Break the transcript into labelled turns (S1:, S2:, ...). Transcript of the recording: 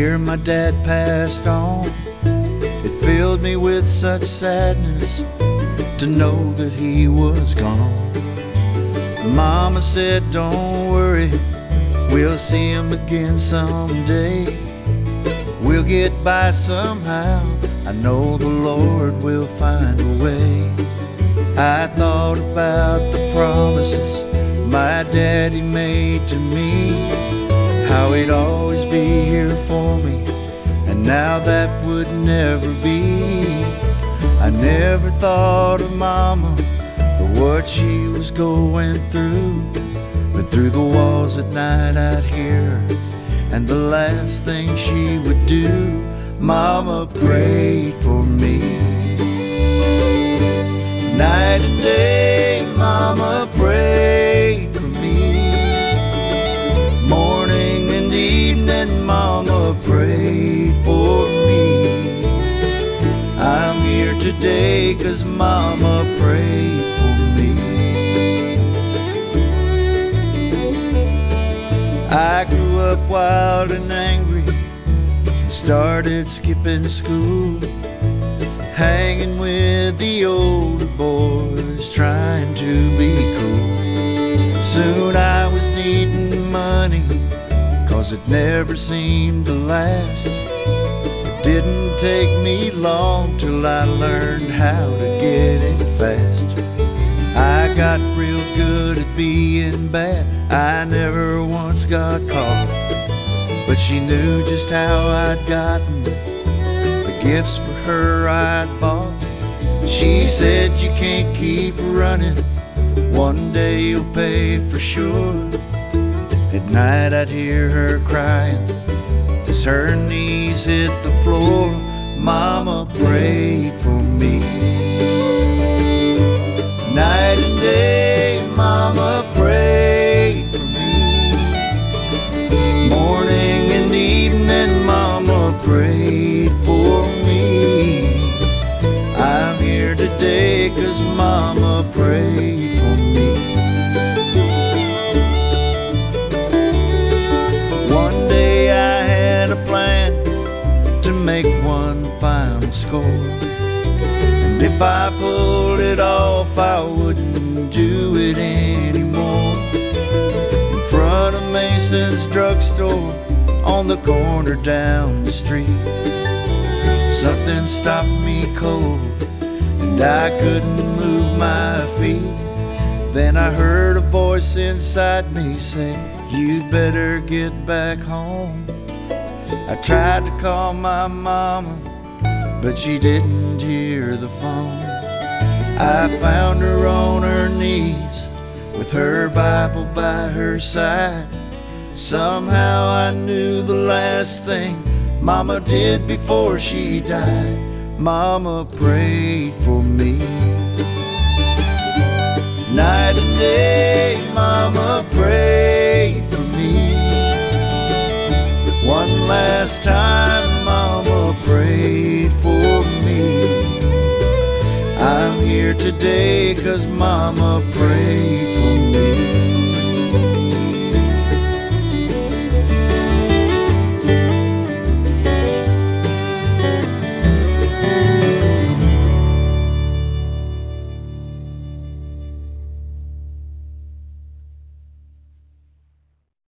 S1: year my dad passed on, it filled me with such sadness to know that he was gone. Mama said, don't worry, we'll see him again someday. We'll get by somehow, I know the Lord will find a way. I thought about the promises my daddy made to me, how he'd always be here for me, and now that would never be. I never thought of Mama or what she was going through, but through the walls at night I'd hear her, and the last thing she would do, Mama prayed for me. Night and day, Mama prayed for me. Morning and evening, Mama prayed for me. I'm here today 'cause Mama prayed for me. I grew up wild and angry, started skipping school, hanging with the older boys, trying to be cool. Soon I was needing money, 'cause it never seemed to last. It didn't take me long till I learned how to get it fast. I got real good at being bad, I never once got caught, but she knew just how I'd gotten the gifts for her I'd bought. She said, you can't keep running, one day you'll pay for sure. At night I'd hear her crying as her knees hit the floor. Mama prayed for me. Night and day, Mama prayed for me. Morning and evening, Mama prayed for me. I'm here today 'cause Mama prayed for me. One day I had a plan to make one final score, and if I pulled it off, I wouldn't do it anymore. In front of Mason's drugstore on the corner down the street, something stopped me cold and I couldn't move my feet. Then I heard a voice inside me say, you'd better get back home. I tried to call my mama, but she didn't hear the phone. I found her on her knees with her Bible by her side. Somehow I knew the last thing Mama did before she died. Mama prayed for me. Night and day, Mama prayed for me. One last time, Mama prayed for me. I'm here today 'cause Mama prayed